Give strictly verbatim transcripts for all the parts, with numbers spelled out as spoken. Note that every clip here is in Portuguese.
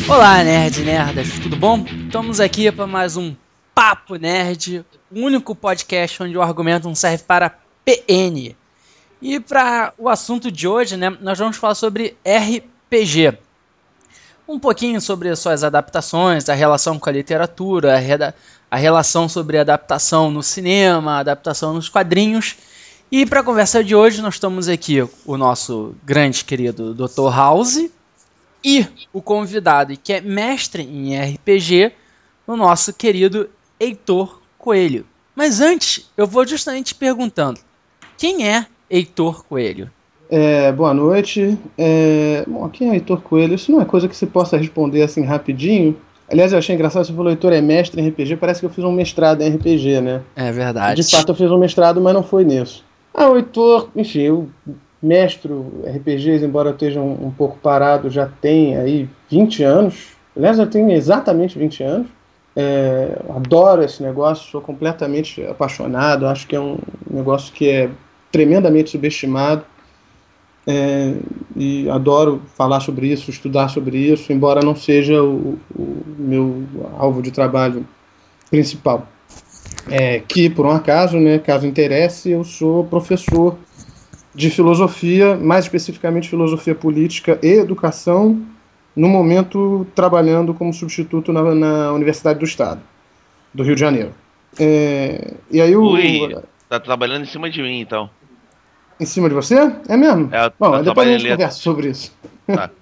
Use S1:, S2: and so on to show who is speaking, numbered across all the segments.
S1: Olá, nerd e nerdas, tudo bom? Estamos aqui para mais um Papo Nerd, o único podcast onde o argumento não serve para P N. E para o assunto de hoje, né, nós vamos falar sobre R P G. Um pouquinho sobre as suas adaptações, a relação com a literatura, a, reda- a relação sobre a adaptação no cinema, a adaptação nos quadrinhos. E para a conversa de hoje, nós estamos aqui o nosso grande querido doutor House e o convidado, que é mestre em R P G, o nosso querido Heitor Coelho. Mas antes, eu vou justamente perguntando, quem é Heitor Coelho?
S2: É, boa noite. É, bom, quem é Heitor Coelho? Isso não é coisa que se possa responder assim rapidinho. Aliás, eu achei engraçado, você falou Heitor é mestre em R P G, parece que eu fiz um mestrado em R P G, né?
S1: É verdade.
S2: De fato, eu fiz um mestrado, mas não foi nisso. Ah, o Heitor, enfim, eu mestro R P Gs, embora eu esteja um, um pouco parado, já tem aí vinte anos. Aliás, já tenho exatamente vinte anos. É, adoro esse negócio, sou completamente apaixonado, acho que é um negócio que é tremendamente subestimado. É, e adoro falar sobre isso, estudar sobre isso, embora não seja o, o meu alvo de trabalho principal. É, que, por um acaso, né, caso interesse, eu sou professor de filosofia, mais especificamente filosofia política e educação, no momento trabalhando como substituto na, na Universidade do Estado, do Rio de Janeiro. É, e aí o...
S3: Ui, tá trabalhando em cima de mim, então.
S2: Em cima de você? É mesmo?
S3: É,
S2: Bom,
S3: tá
S2: depois a gente
S3: trabalhando
S2: conversa sobre isso.
S3: Tá.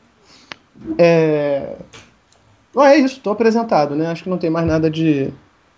S2: É... Bom, é isso, estou apresentado, né? Acho que não tem mais nada de,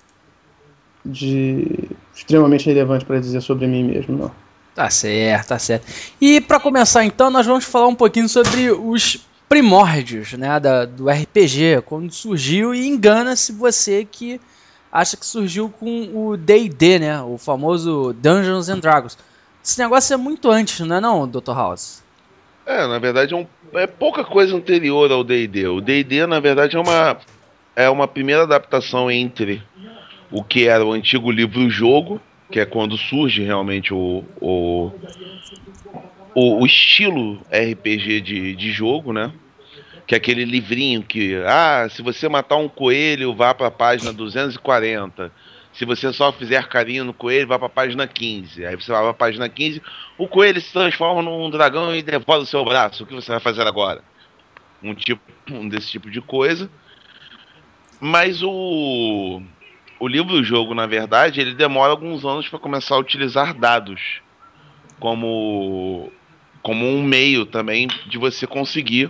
S2: de extremamente relevante para dizer sobre mim mesmo, não.
S1: Tá certo, tá certo. E para começar então, nós vamos falar um pouquinho sobre os primórdios, né, da, do R P G, quando surgiu, e engana-se você que acha que surgiu com o D e D, né, o famoso Dungeons and Dragons. Esse negócio é muito antes, não é não, doutor House?
S3: É, na verdade é, um, é pouca coisa anterior ao D e D. O D e D, na verdade, é uma, é uma primeira adaptação entre o que era o antigo livro-jogo, que é quando surge realmente o, o, o, o estilo R P G de, de jogo, né? Que é aquele livrinho que, ah, se você matar um coelho, vá para a página duzentos e quarenta. Se você só fizer carinho no coelho, vá para a página quinze. Aí você vai para a página quinze, o coelho se transforma num dragão e devora o seu braço. O que você vai fazer agora? Um tipo um desse tipo de coisa. Mas o o livro-jogo, na verdade, ele demora alguns anos para começar a utilizar dados como como um meio também de você conseguir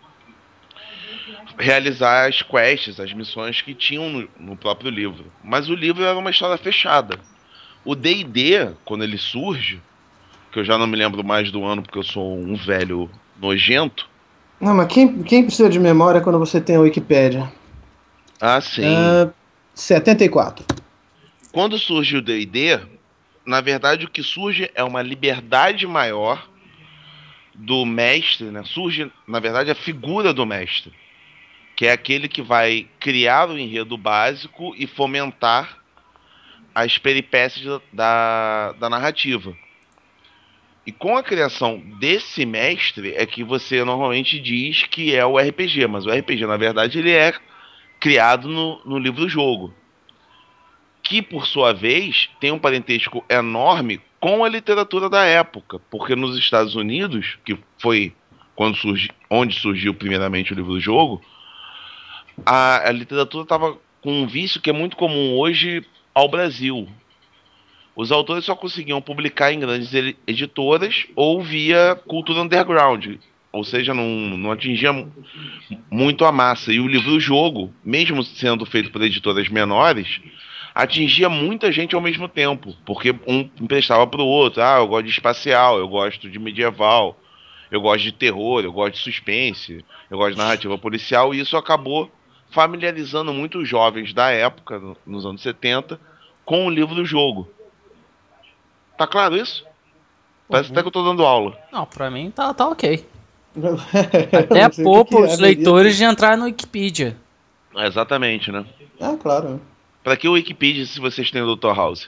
S3: realizar as quests, as missões que tinham no, no próprio livro. Mas o livro era uma história fechada. O D e D, quando ele surge, que eu já não me lembro mais do ano porque eu sou um velho nojento.
S2: Não, mas quem, quem precisa de memória quando você tem a Wikipédia?
S3: Ah, sim.
S2: Uh, setenta e quatro.
S3: Quando surge o D e D, na verdade o que surge é uma liberdade maior do mestre, né? Surge, na verdade, a figura do mestre, que é aquele que vai criar o enredo básico e fomentar as peripécias da, da narrativa. E com a criação desse mestre é que você normalmente diz que é o R P G, mas o R P G, na verdade, ele é criado no, no livro-jogo, que, por sua vez, tem um parentesco enorme com a literatura da época, porque nos Estados Unidos, que foi quando surgi, onde surgiu primeiramente o livro-jogo, A, a literatura estava com um vício que é muito comum hoje ao Brasil. Os autores só conseguiam publicar em grandes editoras ou via cultura underground, ou seja, não, não atingia muito a massa. E o livro-jogo, mesmo sendo feito por editoras menores, atingia muita gente ao mesmo tempo, porque um emprestava para o outro. Ah, eu gosto de espacial, eu gosto de medieval, eu gosto de terror, eu gosto de suspense, eu gosto de narrativa policial, e isso acabou familiarizando muitos jovens da época, nos anos setenta, com o livro-jogo. Tá claro isso? Parece
S1: Uhum.
S3: até que eu tô dando aula.
S1: Não, pra mim tá, tá ok. Até poupa os leitores de entrar no Wikipedia.
S3: É, exatamente, né?
S2: Ah, claro.
S3: Pra que o Wikipedia se vocês têm o doutor House?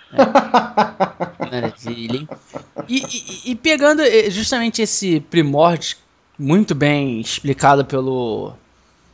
S1: É. Maravilha, hein? E, e, e pegando justamente esse primórdio, muito bem explicado pelo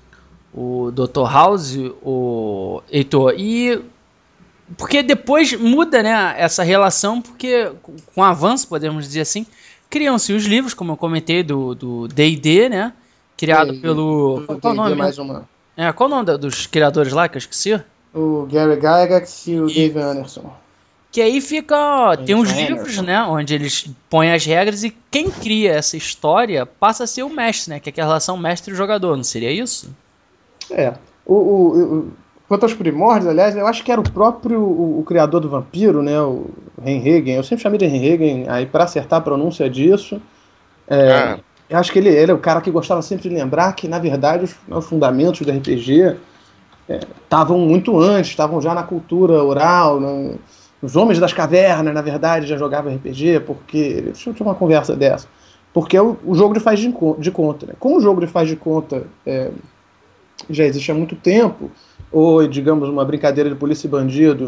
S1: o doutor House, o Heitor, e porque depois muda, né, essa relação, porque com o avanço, podemos dizer assim, criam-se os livros, como eu comentei, do do D e D, né, criado
S2: E-
S1: pelo...
S2: do
S1: Qual, qual o
S2: D e D
S1: nome?
S2: mais uma.
S1: É, qual o nome da- dos criadores lá, que eu esqueci?
S2: O Gary Gygax e o
S1: E-
S2: Dave Anderson.
S1: Que aí fica, ó, tem uns
S2: Anderson.
S1: livros, né, onde eles põem as regras e quem cria essa história passa a ser o mestre, né, que é aquela relação mestre-jogador, não seria isso?
S2: É. O, o, o- quanto aos primórdios, aliás, eu acho que era o próprio o, o criador do vampiro, né? O Reinhagen. Eu sempre chamei de Reinhagen, aí para acertar a pronúncia disso. É,
S3: Ah,
S2: eu acho que ele, ele é o cara que gostava sempre de lembrar que, na verdade, os, os fundamentos do R P G estavam muito antes, estavam já na cultura oral, no, os homens das cavernas, na verdade, já jogavam R P G, porque... Deixa eu ter uma conversa dessa. Porque é o, o jogo de faz de, con- de conta. Né? Como o jogo de faz de conta é, já existe há muito tempo, ou, digamos, uma brincadeira de polícia e bandido,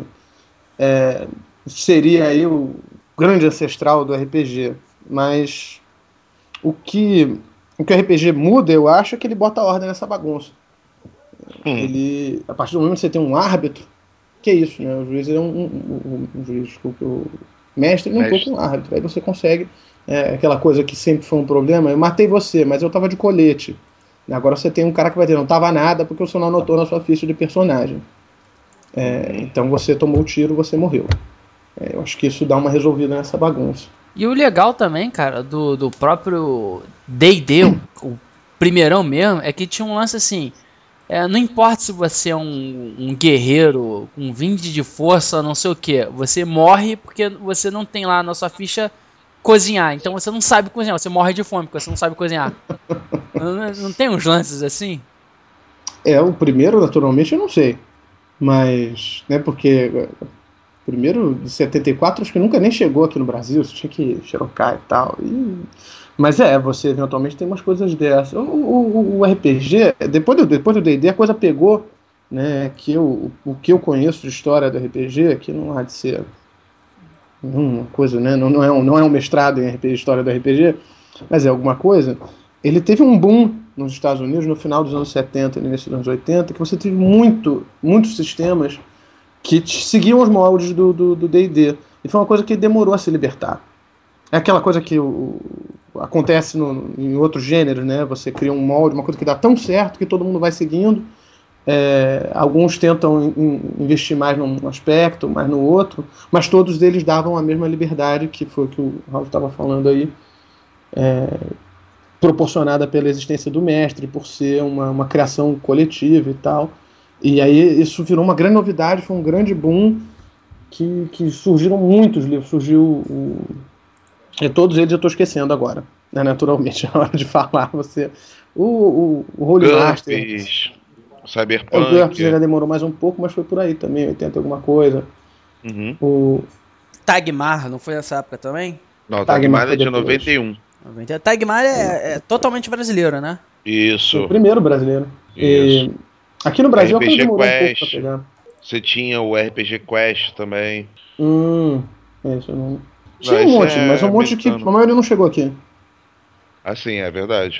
S2: é, seria aí o grande ancestral do R P G. Mas o que, o que o R P G muda, eu acho, é que ele bota ordem nessa bagunça.
S3: hum.
S2: Ele, a partir do momento que você tem um árbitro, que é isso, né? O juiz é um, um, um, um juiz, desculpa, o mestre ele é um
S3: Mestre.
S2: pouco um árbitro. Aí você consegue, é, aquela coisa que sempre foi um problema, eu matei você, mas eu tava de colete. Agora você tem um cara que vai dizer, não tava nada porque você não anotou na sua ficha de personagem. É, então você tomou o tiro, você morreu. É, eu acho que isso dá uma resolvida nessa bagunça.
S1: E o legal também, cara, do, do próprio D e D, o, o primeirão mesmo, é que tinha um lance assim, é, não importa se você é um, um guerreiro com vinte de força, não sei o que, você morre porque você não tem lá na sua ficha cozinhar, então você não sabe cozinhar, você morre de fome porque você não sabe cozinhar. Não, não tem uns lances assim?
S2: É, o primeiro, naturalmente, eu não sei. Mas, né, porque o primeiro de setenta e quatro acho que nunca nem chegou aqui no Brasil, você tinha que xerocar e tal. E... Mas é, você eventualmente tem umas coisas dessas. O, o, o R P G, depois do depois do D e D, a coisa pegou, né, que eu, o que eu conheço de história do R P G, que não há de ser uma coisa, né, não, não, é um, não é um mestrado em R P G, história do R P G, mas é alguma coisa. Ele teve um boom nos Estados Unidos no final dos anos setenta, no início dos anos oitenta, que você teve muito, muitos sistemas que t- seguiam os moldes do do do D e D. E foi uma coisa que demorou a se libertar. É aquela coisa que o, acontece no, em outros gêneros, né? Você cria um molde, uma coisa que dá tão certo que todo mundo vai seguindo. É, alguns tentam in, investir mais num aspecto, mais no outro, mas todos eles davam a mesma liberdade, que foi o que o Raul estava falando aí, é, proporcionada pela existência do mestre, por ser uma, uma criação coletiva e tal. E aí isso virou uma grande novidade, foi um grande boom, que, que surgiram muitos livros, surgiu o... E todos eles eu estou esquecendo agora, né? Naturalmente, na hora de falar, você... O, o, o Holy Master...
S3: GURPS,
S2: O
S3: Cyberpunk.
S2: GURPS já demorou mais um pouco, mas foi por aí também, oitenta alguma coisa.
S3: Uhum.
S2: O
S1: Tagmar, não foi nessa época também?
S3: Não,
S2: Tagmar
S3: Tagmar
S2: foi
S3: é de
S2: depois.
S3: noventa e um.
S1: Tagmar é, é totalmente brasileiro, né?
S3: Isso.
S2: o primeiro brasileiro.
S3: Isso.
S2: E aqui no Brasil a coisa
S3: R P G
S2: demorou um pouco pra
S3: Quest.
S2: pegar.
S3: Você tinha o R P G Quest também.
S2: Hum, é isso não. Tinha
S3: Não,
S2: um
S3: esse
S2: monte,
S3: é
S2: mas um monte que
S3: americano.
S2: a maioria não chegou aqui.
S3: Assim, é verdade.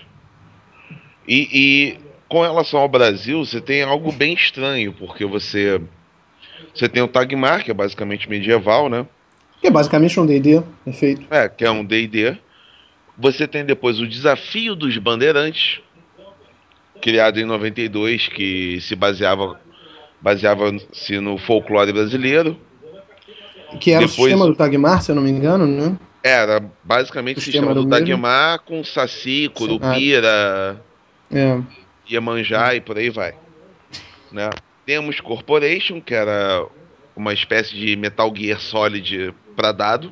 S3: E, e com relação ao Brasil, você tem algo bem estranho, porque você você tem o Tagmar, que é basicamente medieval, né?
S2: Que é basicamente um D e D, perfeito.
S3: É, que é um D e D. Você tem depois o Desafio dos Bandeirantes, criado em noventa e dois, que se baseava baseava-se no folclore brasileiro.
S2: Que era
S3: Depois-
S2: o sistema do Tagmar, se eu não me engano, né?
S3: Era basicamente o
S2: Sistema
S3: sistema
S2: era
S3: do
S2: o mesmo?
S3: Tagmar com Saci, Curupira,
S2: É.
S3: Iemanjá e por aí vai. Né? Temos Corporation, que era uma espécie de Metal Gear Solid para dado.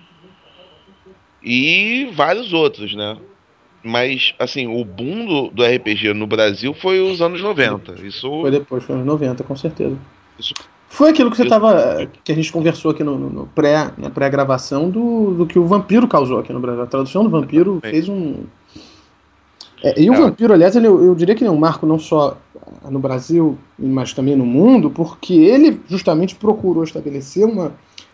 S3: E vários outros, né? Mas, assim, o boom do, do R P G no Brasil foi os anos noventa. Isso,
S2: Foi depois, foi nos noventa, com certeza.
S3: isso
S2: Foi aquilo que você
S3: Eu-
S2: tava. Que a gente conversou aqui no, no- no pré, na pré-gravação do, do que o vampiro causou aqui no Brasil. A tradução do vampiro
S3: Exatamente.
S2: fez um. É, e o
S3: É.
S2: vampiro, aliás, ele, eu diria que ele é um marco não só no Brasil, mas também no mundo, porque ele justamente procurou estabelecer uma.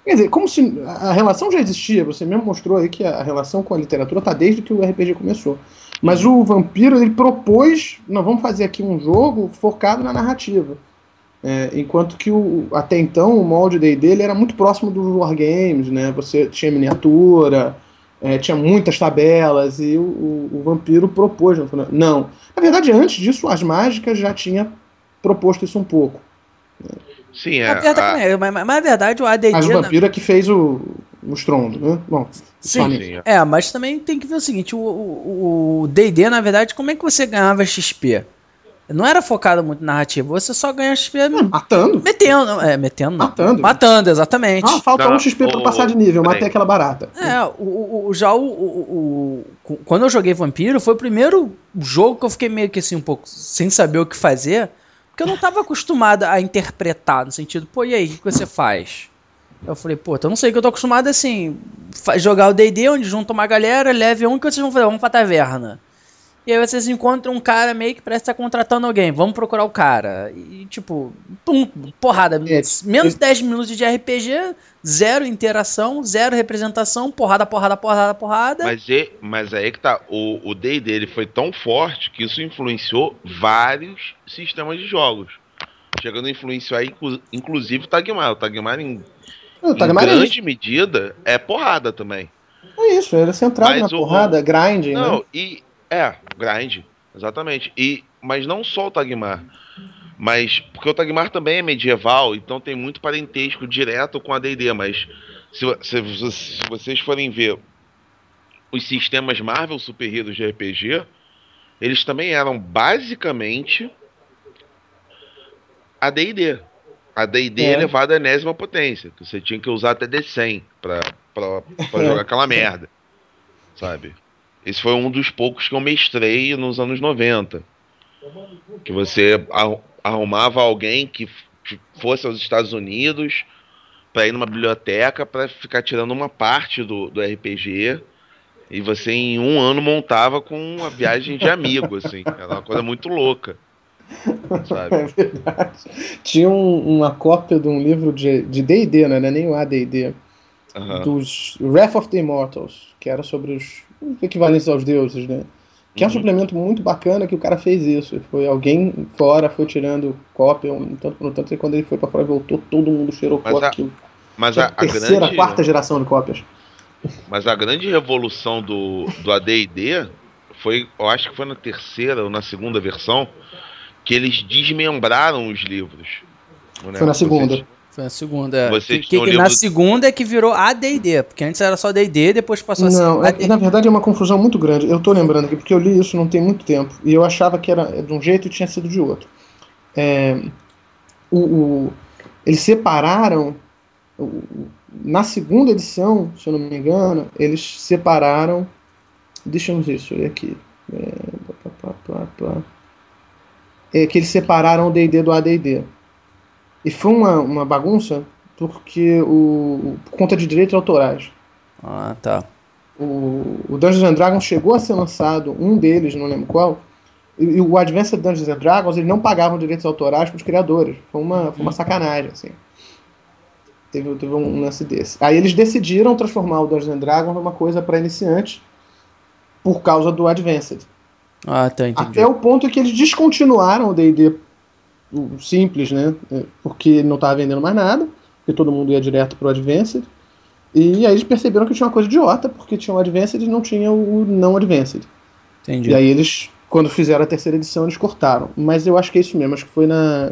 S2: Quer dizer, como se a relação já existia, você mesmo mostrou aí que a relação com a literatura tá desde que o R P G começou. Mas o Vampiro, ele propôs, nós vamos fazer aqui um jogo focado na narrativa. É, enquanto que o, até então o molde D e D ele era muito próximo dos wargames, né? Você tinha miniatura, é, tinha muitas tabelas, e o, o, o Vampiro propôs. Não, na verdade antes disso as mágicas já tinha proposto isso um pouco.
S3: Sim, é.
S1: A verdade,
S3: a...
S1: é mas, mas na verdade o A D D...
S2: Mas o Vampiro é que fez o, o estrondo, né? Bom,
S1: sim, sim, é, mas também tem que ver o seguinte, o D e D, na verdade, como é que você ganhava X P? Não era focado muito na narrativa, você só ganha X P...
S2: Não, matando.
S1: Metendo, é, metendo não.
S2: Matando.
S1: Matando, exatamente.
S2: Ah, falta
S3: não,
S2: um X P
S3: o...
S2: pra passar de nível, matei aquela barata.
S1: É, o, o, já o, o, o... Quando eu joguei Vampiro, foi o primeiro jogo que eu fiquei meio que assim, um pouco sem saber o que fazer, porque eu não tava acostumado a interpretar, no sentido, pô, e aí, o que você faz? Eu falei, pô, eu não sei o que eu tô acostumado assim, jogar o D e D, onde junta uma galera, level um, o que vocês vão fazer? Vamos pra taverna. E aí vocês encontram um cara meio que parece estar contratando alguém, vamos procurar o cara. E tipo, pum, porrada, é, menos de dez minutos de R P G, zero interação, zero representação, porrada, porrada, porrada, porrada.
S3: Mas, é, mas aí que tá, o D e D ele foi tão forte que isso influenciou vários sistemas de jogos. Chegando a influenciar inclusive o Tagmar. O Tagmar em,
S2: o
S3: Tagmar em grande
S2: é
S3: medida é porrada também.
S2: É isso, era centrado mas na o, porrada, grind,
S3: não,
S2: né?
S3: E, é, grind, exatamente. E, mas não só o Tagmar. Mas, porque o Tagmar também é medieval, então tem muito parentesco direto com a D e D. Mas se, se, se vocês forem ver os sistemas Marvel Super Heroes de R P G, eles também eram basicamente a D e D. A D e D é. elevada à enésima potência, que você tinha que usar até D cem pra, pra, pra jogar aquela merda, sabe? Esse foi um dos poucos que eu mestrei nos anos noventa. Que você arrumava alguém que fosse aos Estados Unidos pra ir numa biblioteca pra ficar tirando uma parte do, do R P G, e você em um ano montava com uma viagem de amigo, assim. Era uma coisa muito louca. Sabe?
S2: É verdade. Tinha um, uma cópia de um livro de D e D, né? Nem o A D e D, uh-huh. dos Wrath of the Immortals, que era sobre os equivalentes aos deuses, né? Que uhum. é um suplemento muito bacana que o cara fez isso. Foi alguém fora, foi tirando cópia, um tanto por um tanto, e quando ele foi pra fora voltou, todo mundo cheirou
S3: mas
S2: cópia.
S3: A,
S2: aquilo.
S3: mas a, a
S2: terceira,
S3: grande,
S2: quarta geração de cópias.
S3: Mas a grande revolução do, do A D e D foi, eu acho que foi na terceira ou na segunda versão, que eles desmembraram os livros.
S2: Né? Foi na segunda.
S1: Vocês, foi na segunda.
S3: Vocês
S1: que, que, que na segunda é que virou A D e D, porque antes era só D e D, depois passou a ser
S2: Não,
S1: A D e D.
S2: É, na verdade é uma confusão muito grande. Eu tô lembrando aqui, porque eu li isso não tem muito tempo, e eu achava que era de um jeito e tinha sido de outro. É, o, o, eles separaram, o, na segunda edição, se eu não me engano, eles separaram, deixa eu ver isso aqui, é, pá, pá, pá, pá. É que eles separaram o D e D do A D e D. E foi uma, uma bagunça porque o, por conta de direitos autorais.
S1: Ah, tá.
S2: O, o Dungeons and Dragons chegou a ser lançado, um deles, não lembro qual, e, e o Advanced Dungeons and Dragons, eles não pagavam direitos autorais para os criadores. Foi uma, foi uma sacanagem, assim. Teve, teve um lance desse. Aí eles decidiram transformar o Dungeons and Dragons numa coisa para iniciantes por causa do Advanced.
S1: Ah, tá, entendi.
S2: Até o ponto em que eles descontinuaram o D e D simples, né? Porque não estava vendendo mais nada, porque todo mundo ia direto pro Advanced. E aí eles perceberam que tinha uma coisa idiota, porque tinha o Advanced e não tinha o não Advanced.
S1: Entendi.
S2: E aí eles, quando fizeram a terceira edição, eles cortaram. Mas eu acho que é isso mesmo, acho que foi na...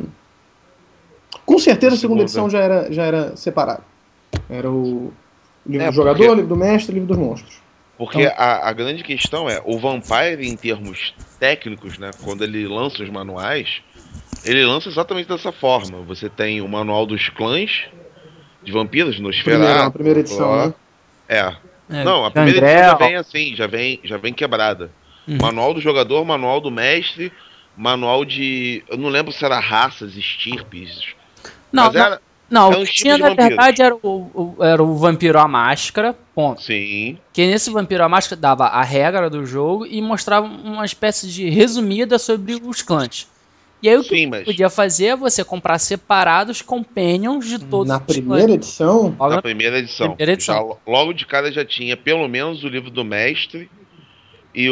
S2: Com certeza a segunda edição já era, já era separado. Era o livro é, do jogador, porque... livro do mestre, livro dos monstros.
S3: Porque então, a, a grande questão é, o Vampire, em termos técnicos, né, quando ele lança os manuais, ele lança exatamente dessa forma. Você tem o manual dos clãs de vampiros, Nosferatu.
S2: Primeira, a primeira edição, ó, né?
S3: É.
S1: é.
S3: Não, a primeira André, edição já vem assim, já vem, já vem quebrada. Uhum. Manual do jogador, manual do mestre, manual de... Eu não lembro se era raças, estirpes.
S1: Não,
S3: mas era...
S1: Não,
S3: é um
S1: o que tinha na verdade era o, o, era o Vampiro à Máscara, ponto.
S3: Sim.
S1: Que nesse Vampiro à Máscara dava a regra do jogo e mostrava uma espécie de resumida sobre os clãs. E aí o
S3: Sim,
S1: que
S3: mas-
S1: podia fazer é você comprar separados companions de todos
S2: Na
S1: os
S2: primeira
S1: clãs.
S2: edição,
S1: Logo
S3: Na primeira edição.
S1: primeira edição.
S3: Já, lo- logo de cara já tinha pelo menos o livro do mestre e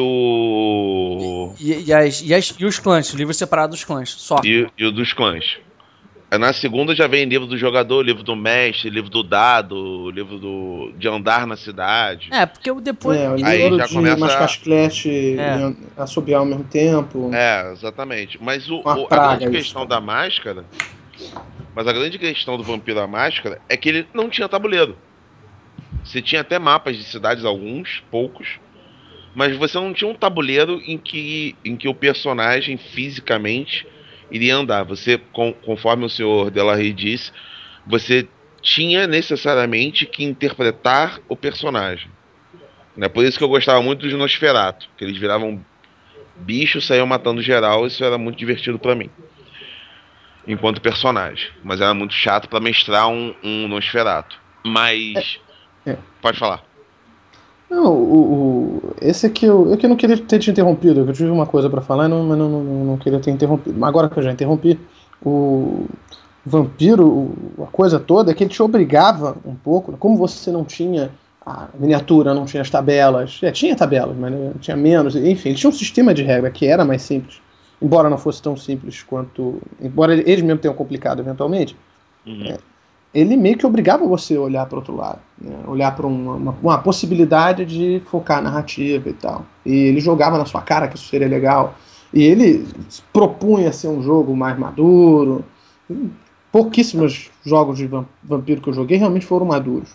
S3: o.
S1: E, e, as- e as- e os clãs, livros separados dos clãs, só.
S3: E, e o dos clãs. Aí na segunda já vem livro do jogador, livro do mestre, livro do dado, livro do, de andar na cidade.
S1: É, porque eu depois.
S2: é, o
S3: Aí
S2: livro
S3: já
S2: de
S3: começa-
S2: Mascasclete
S1: É.
S2: e assobiar ao mesmo tempo.
S3: É, exatamente. Mas o,
S2: Uma
S3: o- a
S2: praga
S3: grande
S2: isso,
S3: questão
S2: cara.
S3: da máscara. Mas a grande questão do Vampiro à Máscara é que ele não tinha tabuleiro. Você tinha até mapas de cidades, alguns, poucos. Mas você não tinha um tabuleiro em que, em que o personagem fisicamente iria andar. Você, com- conforme o senhor Delarey disse, você tinha necessariamente que interpretar o personagem. Né? Por isso que eu gostava muito dos Nosferatu, que eles viravam bichos, saíam matando geral. Isso era muito divertido pra mim, enquanto personagem. Mas era muito chato pra mestrar um, um Nosferatu. Mas...
S2: É.
S3: Pode falar.
S2: Não, o, o- esse aqui eu, eu que não queria ter te interrompido, eu tive uma coisa pra falar, não, mas não, não, não queria ter interrompido. Mas agora que eu já interrompi, o vampiro, o- a coisa toda é que ele te obrigava um pouco, como você não tinha a miniatura, não tinha as tabelas, é, tinha tabelas, mas né, tinha menos, enfim, ele tinha um sistema de regra que era mais simples, embora não fosse tão simples quanto, embora eles mesmo tenham complicado eventualmente.
S3: Uhum.
S2: É. Ele meio que obrigava você a olhar para outro lado, né? Olhar para uma, uma, uma possibilidade de focar a narrativa e tal. E ele jogava na sua cara que isso seria legal. E ele propunha ser um jogo mais maduro. Pouquíssimos jogos de vampiro que eu joguei realmente foram maduros.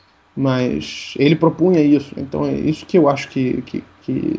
S2: Mas ele propunha isso. Então é isso que eu acho que, que, que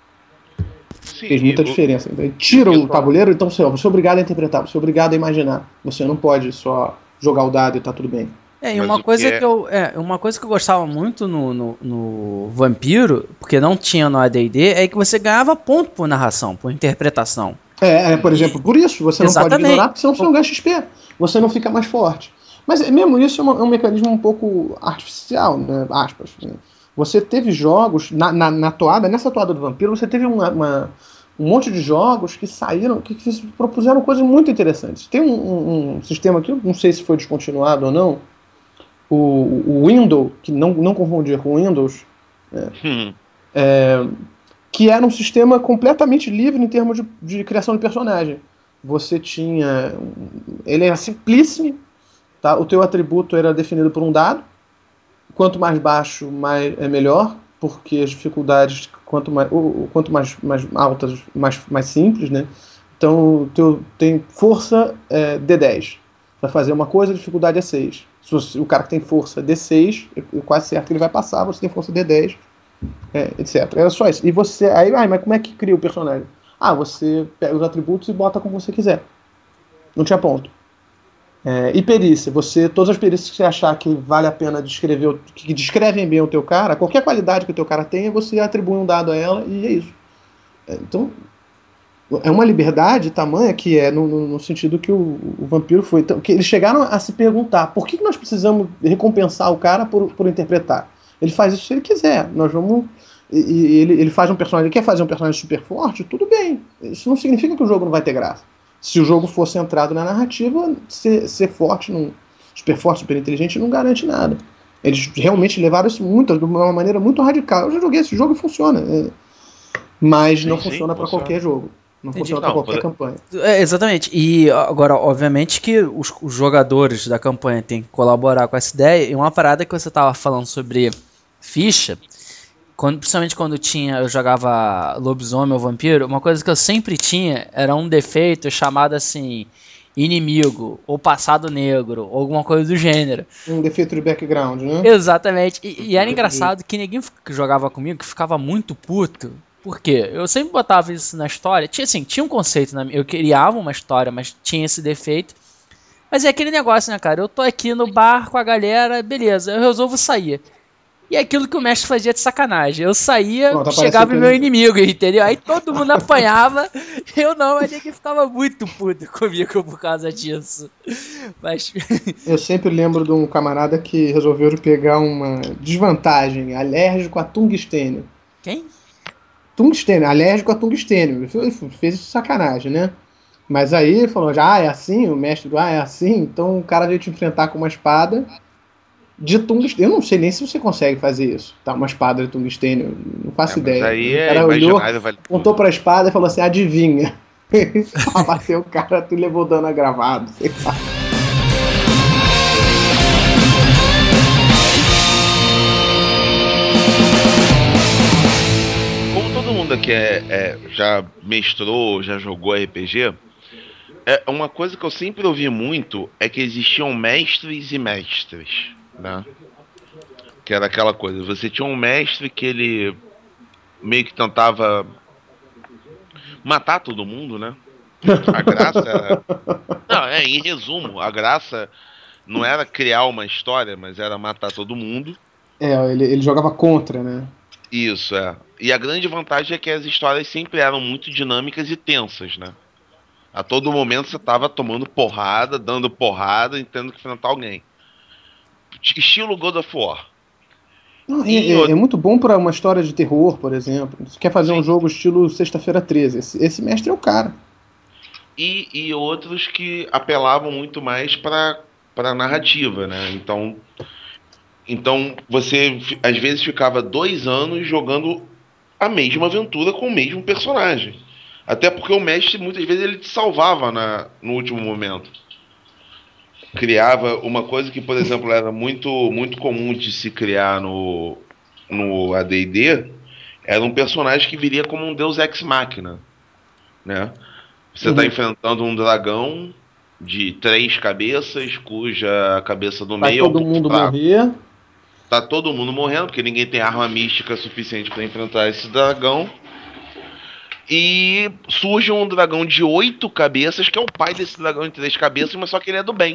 S3: Sim,
S2: fez muita
S3: e o-
S2: diferença. Então, ele tira
S3: o
S2: o tabuleiro, então você, ó, você é obrigado a interpretar, você é obrigado a imaginar. Você não pode só jogar o dado e tá tudo bem.
S1: É, e
S3: Mas
S1: uma
S3: o
S1: coisa
S3: que
S1: que,
S3: é-
S1: eu. É, uma coisa que eu gostava muito no, no, no Vampiro, porque não tinha no A D e D, é que você ganhava ponto por narração, por interpretação.
S2: É, é, por exemplo, por isso você não pode
S1: Exatamente.
S2: ignorar, porque senão você não ganha X P. Você não fica mais forte. Mas é, mesmo isso é, uma- é um mecanismo um pouco artificial, né? Aspas. Né? Você teve jogos, na, na, na toada, nessa toada do Vampiro, você teve uma, uma- um monte de jogos que saíram, que, que propuseram coisas muito interessantes. Tem um, um- um sistema aqui, eu não sei se foi descontinuado ou não, o, o Windows, que não, não confundir com o Windows,
S3: Hum.
S2: que era um sistema completamente livre em termos de, de criação de personagem. Você tinha... Ele era simplíssimo, tá? O teu atributo era definido por um dado. Quanto mais baixo, mais, é melhor, porque as dificuldades, quanto mais, ou, quanto mais, mais altas, mais, mais simples, né? Então, o teu tem força é, D dez. Vai fazer uma coisa, a dificuldade é seis. Se você, o cara que tem força D seis, é quase certo que ele vai passar, você tem força D dez, é, etcétera. Era só isso. E você, aí, ah, mas como é que cria o personagem? Ah, você pega os atributos e bota como você quiser. Não tinha ponto. É, e perícia, você, todas as perícias que você achar que vale a pena descrever, o- que descrevem bem o teu cara, qualquer qualidade que o teu cara tenha, você atribui um dado a ela e é isso. É, então, é uma liberdade tamanha que é no, no- no sentido que o, o vampiro foi. Então, que eles chegaram a se perguntar por que, que nós precisamos recompensar o cara por, por interpretar. Ele faz isso se ele quiser. Nós vamos. E, e ele, ele faz um personagem, ele quer fazer um personagem super forte, tudo bem. Isso não significa que o jogo não vai ter graça. Se o jogo for centrado na narrativa, ser, ser forte, num, super forte, super inteligente, não garante nada. Eles realmente levaram isso muito, de uma maneira muito radical. Eu já joguei esse jogo e funciona. é, mas não
S3: Sim, sim,
S2: funciona para
S3: funciona.
S2: qualquer jogo. Não
S1: Entendi.
S2: funciona para
S3: Não,
S2: qualquer
S3: por-
S2: campanha.
S1: É, exatamente. E agora, obviamente, que os, os jogadores da campanha têm que colaborar com essa ideia. E uma parada que você tava falando sobre ficha, quando, principalmente quando tinha, eu jogava lobisomem ou vampiro, uma coisa que eu sempre tinha era um defeito chamado assim, inimigo, ou passado negro, ou alguma coisa do gênero.
S2: Um defeito de background, né?
S1: Exatamente. E, e era engraçado que ninguém que jogava comigo que ficava muito puto. Por quê? Eu sempre botava isso na história. Tinha, assim, tinha um conceito, na, eu criava uma história, mas tinha esse defeito. Mas é aquele negócio, né, cara? Eu tô aqui no bar com a galera, beleza, eu resolvo sair. E é aquilo que o mestre fazia de sacanagem. Eu saía,
S2: Pronto,
S1: chegava
S2: apareceu
S1: o meu
S2: teu
S1: inimigo, entendeu? Aí todo mundo apanhava, eu não, mas ninguém ficava muito puto comigo por causa disso. Mas,
S2: Eu sempre lembro de um camarada que resolveu pegar uma desvantagem, alérgico a tungstênio.
S1: quem?
S2: Tungstênio, alérgico a tungstênio. Ele fez isso de sacanagem, né? Mas aí falou, já ah, é assim, o mestre do ah, é assim, então o cara veio te enfrentar com uma espada de tungstênio. Eu não sei nem se você consegue fazer isso, tá? Uma espada de tungstênio, não faço
S3: É, mas
S2: ideia.
S3: aí
S2: O
S3: é
S2: cara olhou,
S3: imaginário, vale
S2: apontou
S3: tudo.
S2: pra espada e falou assim, adivinha. Bateu o cara, tu levou dano agravado, sei lá.
S3: Como todo mundo aqui é, é- já mestrou, já jogou R P G, é uma coisa que eu sempre ouvi muito é que existiam mestres e mestres, né? Que era aquela coisa, você tinha um mestre que ele meio que tentava matar todo mundo, né? A graça era... Não, é, em resumo, a graça não era criar uma história, mas era matar todo mundo.
S2: É, ele, ele jogava contra, né?
S3: Isso, é. E a grande vantagem é que as histórias sempre eram muito dinâmicas e tensas, né? A todo momento você tava tomando porrada, dando porrada e tendo que enfrentar alguém. Estilo God of War.
S2: Não, é,
S3: E
S2: é- é
S3: outro...
S2: muito bom pra uma história de terror, por exemplo. Você quer fazer um
S3: Sim.
S2: jogo estilo Sexta-feira treze, esse, esse mestre é o cara.
S3: E, e outros que apelavam muito mais para para narrativa, né? Então, então você fi- às vezes ficava dois anos jogando a mesma aventura com o mesmo personagem. Até porque o mestre muitas vezes ele te salvava na, no último momento. Criava uma coisa que, por exemplo, era muito, muito comum de se criar no, no A D e D, era um personagem que viria como um deus ex machina, né? Você está
S2: Uhum.
S3: enfrentando um dragão de três cabeças, cuja cabeça do
S2: Vai
S3: meio é o
S2: todo
S3: ponto
S2: mundo
S3: fraco.
S2: morrer.
S3: Tá todo mundo morrendo, porque ninguém tem arma mística suficiente para enfrentar esse dragão. E surge um dragão de oito cabeças, que é o pai desse dragão de três cabeças, mas só que ele é do bem.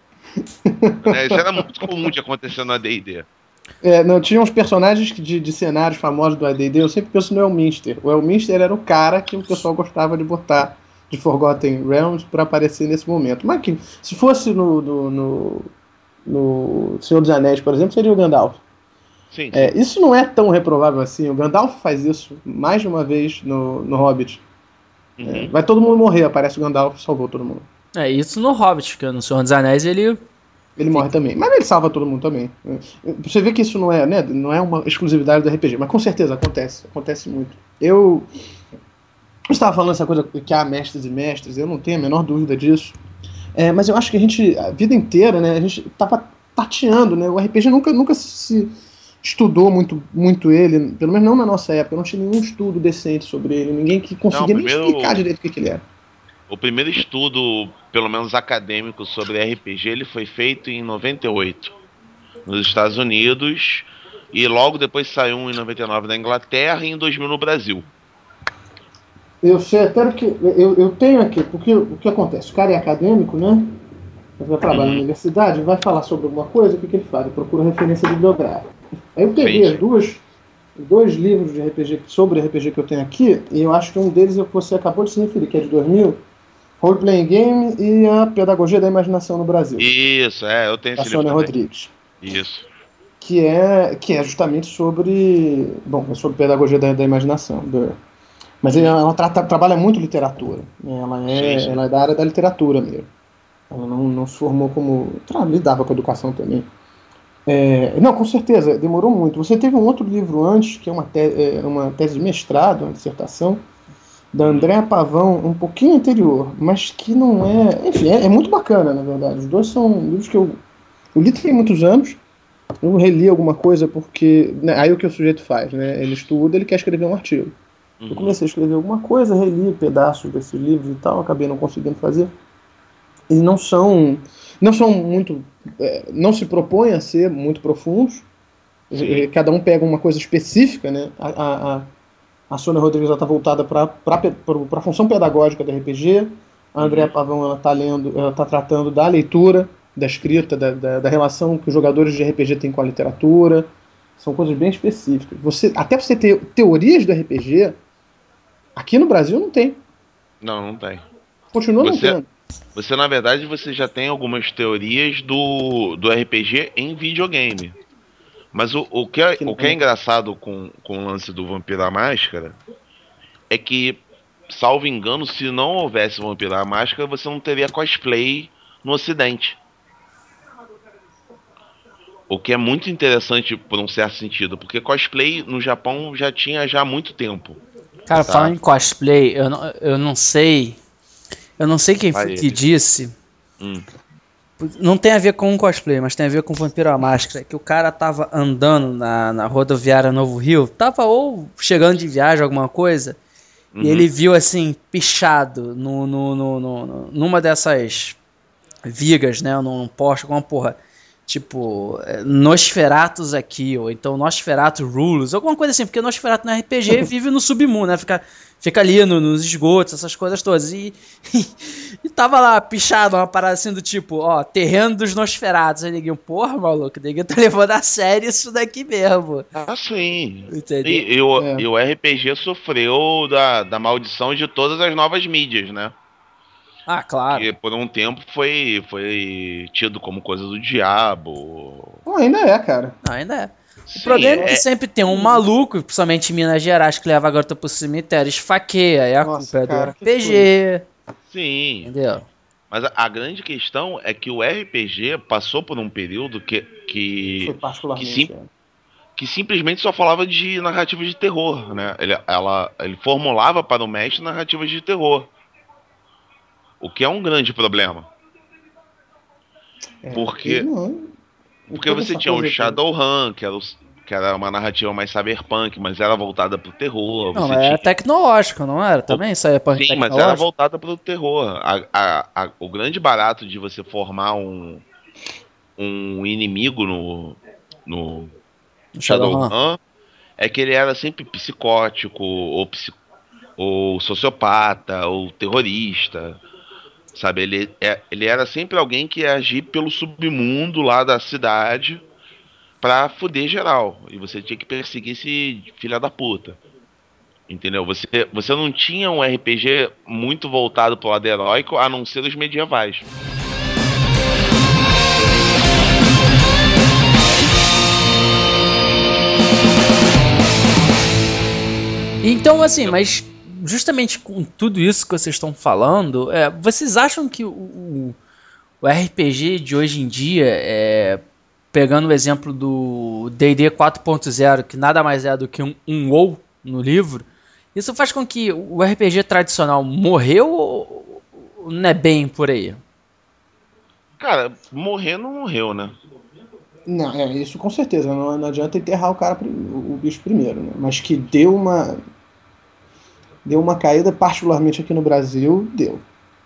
S3: Né? Isso era muito comum de acontecer no A D e D.
S2: É, não, tinha uns personagens que- de, de cenários famosos do A D e D, eu sempre penso no Elminster. O Elminster era o cara que o pessoal gostava de botar de Forgotten Realms pra aparecer nesse momento. Mas que, se fosse no, no, no, no Senhor dos Anéis, por exemplo, seria o Gandalf.
S3: Sim, sim.
S2: É, isso não é tão reprovável assim. O Gandalf faz isso mais de uma vez no, no Hobbit. É,
S3: Uhum.
S2: vai todo mundo morrer, aparece o Gandalf e salvou todo mundo.
S1: É isso no Hobbit, porque no Senhor dos Anéis ele.
S2: Ele morre também. Mas ele salva todo mundo também. Você vê que isso não é, né, não é uma exclusividade do R P G, mas com certeza acontece. Acontece muito. Eu. Eu estava falando essa coisa que há mestres e mestres, eu não tenho a menor dúvida disso. É, mas eu acho que a gente, a vida inteira, né, a gente estava tateando, né? O R P G nunca, nunca se estudou muito, muito ele, pelo menos não na nossa época, não tinha nenhum estudo decente sobre ele, ninguém que conseguia
S3: Não,
S2: nem
S3: primeiro-
S2: explicar direito o que, que ele era.
S3: O primeiro estudo, pelo menos acadêmico, sobre R P G, ele foi feito em noventa e oito, nos Estados Unidos, e logo depois saiu um em noventa e nove na Inglaterra e em dois mil no Brasil.
S2: Eu sei até o que. Eu, eu tenho aqui, porque o que acontece? O cara é acadêmico, né? Ele vai trabalhar na universidade, vai falar sobre alguma coisa, o que, que ele faz? Ele procura referência bibliográfica. Aí eu peguei
S3: Sim.
S2: as duas, dois livros de R P G sobre R P G que eu tenho aqui, e eu acho que um deles é o que você acabou de se referir, que é de dois mil, Role Playing Game e a Pedagogia da Imaginação no Brasil,
S3: Isso, é, eu tenho
S2: da
S3: esse livro
S2: Sônia
S3: também.
S2: Rodrigues.
S3: Isso.
S2: Que é, que é justamente sobre. Bom, é sobre pedagogia da, da imaginação. Do, mas ela, ela trata, trabalha muito literatura. Né? Ela, é,
S3: Sim, sim.
S2: ela é da área da literatura mesmo. Ela não, não se formou como. Tra, lidava com a educação também. É, não, com certeza, demorou muito. Você teve um outro livro antes, que é uma, te, é, uma tese de mestrado, uma dissertação, da Andréa Pavão, um pouquinho anterior, mas que não é. Enfim, é, é muito bacana, na verdade. Os dois são livros que eu, eu li tem muitos anos. Eu reli alguma coisa porque. Né, aí o que o sujeito faz, né? Ele estuda, ele quer escrever um artigo. Eu
S3: Uhum.
S2: comecei a escrever alguma coisa, reli pedaços desses livros e tal, acabei não conseguindo fazer. E não são. Não são muito. É, não se propõem a ser muito profundos.
S3: Sim.
S2: Cada um pega uma coisa específica, né? A, a, a, a Sônia Rodrigues está voltada para a função pedagógica do R P G. A Andréa
S3: Uhum.
S2: Pavão ela está lendo, ela está tratando da leitura, da escrita, da, da, da relação que os jogadores de R P G têm com a literatura. São coisas bem específicas. Você, até você ter teorias do R P G, aqui no Brasil não tem.
S3: Não, não tem.
S2: Continua não
S3: Você-
S2: tendo.
S3: Você, na verdade, você já tem algumas teorias do, do R P G em videogame. Mas o, o, que, é, o que é engraçado com, com o lance do Vampiro à Máscara é que salvo engano, se não houvesse Vampiro à Máscara, você não teria cosplay no Ocidente. O que é muito interessante por um certo sentido, porque cosplay no Japão já tinha já há muito tempo.
S1: Cara,
S3: tá?
S1: falando em cosplay, eu não, eu não sei. Eu não sei quem
S3: Vai
S1: foi
S3: ele.
S1: que disse.
S3: Hum.
S1: Não tem a ver com cosplay, mas tem a ver com Vampiro à Máscara. Que o cara tava andando na, na rodoviária Novo Rio, tava ou chegando de viagem, alguma coisa,
S3: Uhum.
S1: e ele viu assim, pichado no, no, no, no, numa dessas vigas, né? Num poste, alguma porra. Tipo, Nosferatus aqui, ou então Nosferatu Rules, alguma coisa assim, porque Nosferatu no R P G vive no submundo, né? Fica, fica ali no, nos esgotos, essas coisas todas. E, e, e tava lá pichado uma parada assim do tipo, ó, terreno dos Nosferatus. Aí ninguém, porra, maluco, ninguém tá levando a sério isso daqui mesmo.
S3: Ah, sim.
S1: Entendeu?
S3: E, e, o,
S2: É.
S3: e o R P G sofreu da, da maldição de todas as novas mídias, né?
S1: Ah, claro.
S3: Que por um tempo foi, foi tido como coisa do diabo.
S2: Pô, ainda é, cara.
S1: Não, ainda é. O
S3: Sim,
S1: problema é que
S3: é-
S1: sempre tem um maluco, principalmente em Minas Gerais, que leva a garota pro cemitério, esfaqueia, aí a
S2: Nossa,
S1: culpa é do
S2: cara, que
S1: R P G.
S3: Sim.
S1: Entendeu?
S3: Mas a, a grande questão é que o R P G passou por um período que, que,
S2: Foi particularmente.
S3: que sim-
S2: é.
S3: que simplesmente só falava de narrativas de terror, né? Ele, ela, ele formulava para o mestre narrativas de terror. O que é um grande problema.
S2: É,
S3: Porque-
S2: e não,
S3: Porque
S2: toda
S3: você
S2: essa
S3: tinha o
S2: coisa de-
S3: Shadowrun, que era, o- que era uma narrativa mais cyberpunk, mas era voltada pro terror.
S1: Não,
S3: Você
S1: mas
S3: tinha...
S1: era tecnológico, não era? Também isso aí é punk
S3: Sim, mas era
S1: tecnológico?
S3: voltada pro terror. A, a, a, o grande barato de você formar um, um inimigo no, no
S1: No Shadowrun.
S3: Shadowrun é que ele era sempre psicótico, ou, psi- ou sociopata, ou terrorista. Sabe, ele, é, ele era sempre alguém que ia agir pelo submundo lá da cidade pra fuder geral. E você tinha que perseguir esse filho da puta. Entendeu? Você, você não tinha um R P G muito voltado pro lado heróico, a não ser os medievais.
S1: Então, assim, mas justamente com tudo isso que vocês estão falando, é, vocês acham que o, o, o R P G de hoje em dia, é, pegando o exemplo do D e D quatro ponto zero, que nada mais é do que um, um WoW no livro, isso faz com que o R P G tradicional morreu ou ou não é bem por aí?
S3: Cara, morrer não morreu, né?
S2: Não, é isso com certeza. Não, não adianta enterrar o cara, prim- o, o bicho primeiro, né? Mas que deu uma. Deu uma caída, particularmente aqui no Brasil, deu.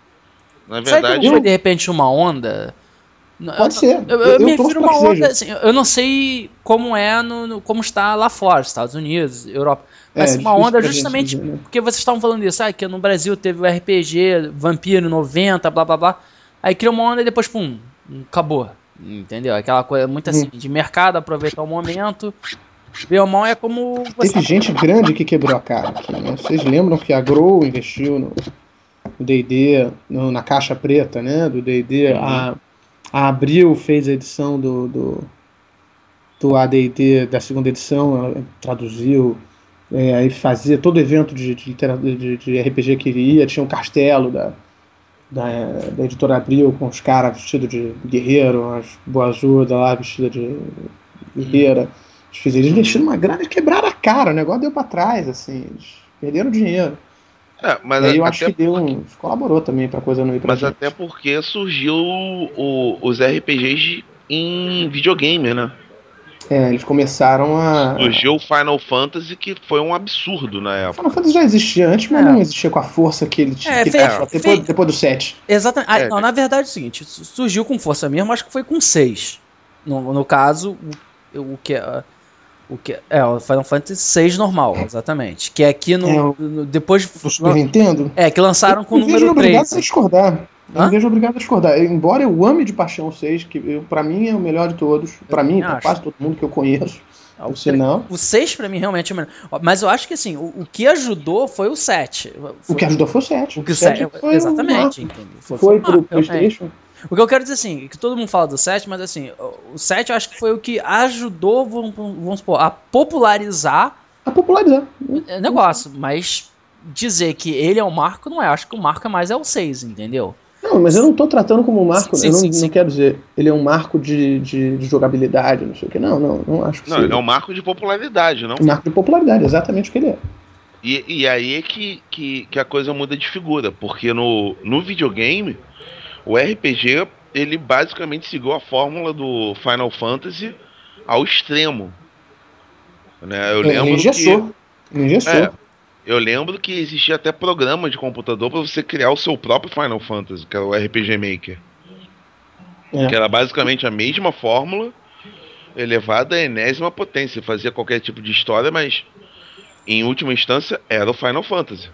S3: Na
S1: Será que
S3: verdade,
S1: não foi de repente uma onda?
S2: Pode
S1: eu,
S2: ser.
S1: Eu, eu,
S2: Eu- eu
S1: me
S2: torço
S1: refiro a
S2: pra
S1: uma
S2: que
S1: onda,
S2: seja.
S1: assim, eu não sei como é no, no- como está lá fora, Estados Unidos, Europa. Mas
S2: É,
S1: uma
S2: difícil
S1: onda
S2: pra gente
S1: justamente
S2: dizer, né?
S1: porque vocês estavam falando isso, ah, que no Brasil teve o R P G Vampiro noventa, blá blá blá. Aí criou uma onda e depois, pum, acabou. Entendeu? Aquela coisa muito assim, de mercado, aproveitar o momento. Bem ou mal é como você.
S2: Teve gente grande que quebrou a cara aqui, né? Vocês lembram que a Grow investiu no D e D, no- na caixa preta, né? Do D e D. A, a Abril fez a edição do, do, do A D e D da segunda edição, ela traduziu, é, aí fazia todo evento de, de, litera- de, de R P G que ia, tinha um castelo da, da, da editora Abril com os caras vestidos de guerreiro, as boazudas lá vestidas de guerreira. Eles fizeram, eles investiram uma grana e quebraram a cara, o negócio deu pra trás, assim, eles perderam dinheiro.
S3: é, mas,
S2: E aí eu
S3: a-
S2: acho
S3: até,
S2: que deu um. colaborou também pra coisa não ir pra
S3: mas
S2: gente.
S3: até porque surgiu o- os R P Gs em videogame, né?
S2: É, eles começaram a.
S3: Surgiu o Final Fantasy, que foi um absurdo na época.
S2: Final Fantasy já existia antes, mas
S1: É.
S2: não existia com a força que ele tinha.
S1: É,
S2: que
S1: fez-
S2: ele achou, depois,
S1: fez-
S2: depois do sete.
S1: Exatamente. Ah,
S3: É,
S1: não, na verdade é o seguinte, su- surgiu com força mesmo, acho que foi com seis. No, no caso, o, o que é. O que é o Final Fantasy seis normal, exatamente. Que é aqui no.
S2: É, o-
S1: no- depois.
S2: Do Super Nintendo.
S1: É, que lançaram com o
S2: eu me vejo
S1: número
S2: obrigado
S1: três.
S2: a discordar. Eu
S1: Hã?
S2: me vejo obrigado a discordar. Embora eu ame de paixão o seis, que eu, pra mim é o melhor de todos. Pra mim, pra
S1: acho.
S2: quase todo mundo que eu conheço.
S1: Ah,
S2: Por sinal.
S1: O seis pra mim realmente é o melhor. Mas eu acho que assim, o, o que ajudou foi o sete.
S2: O que ajudou foi o sete.
S1: O que o
S2: sete
S1: sete.
S2: foi
S1: Exatamente.
S2: um
S1: entendeu?
S2: marco. Foi pro
S1: um marco, realmente.
S2: PlayStation.
S1: O que eu quero dizer assim, que todo mundo fala do sete, mas assim, o sete eu acho que foi o que ajudou, vamos, vamos supor, a popularizar
S2: A popularizar.
S1: o negócio, mas dizer que ele é um marco, não é. Acho que o marco é mais é o seis, entendeu?
S2: Não, mas eu não tô tratando como um marco,
S1: Sim,
S2: eu não,
S1: sim, sim.
S2: não quero dizer, ele é um marco de, de, de jogabilidade, não sei o que. Não, não, não acho que
S3: Não,
S2: seja.
S3: ele é um marco de popularidade, não?
S2: Um marco de popularidade, exatamente o que ele é.
S3: E, e aí é que, que, que a coisa muda de figura, porque no, no videogame, o R P G, ele basicamente seguiu a fórmula do Final Fantasy ao extremo. Né? Eu
S2: É, ele
S3: lembro
S2: engessou.
S3: que.
S2: Ele engessou.
S3: É, eu lembro que existia até programa de computador para você criar o seu próprio Final Fantasy, que era o R P G Maker.
S2: É.
S3: Que era basicamente a mesma fórmula, elevada à enésima potência. Fazia qualquer tipo de história, mas em última instância era o Final Fantasy.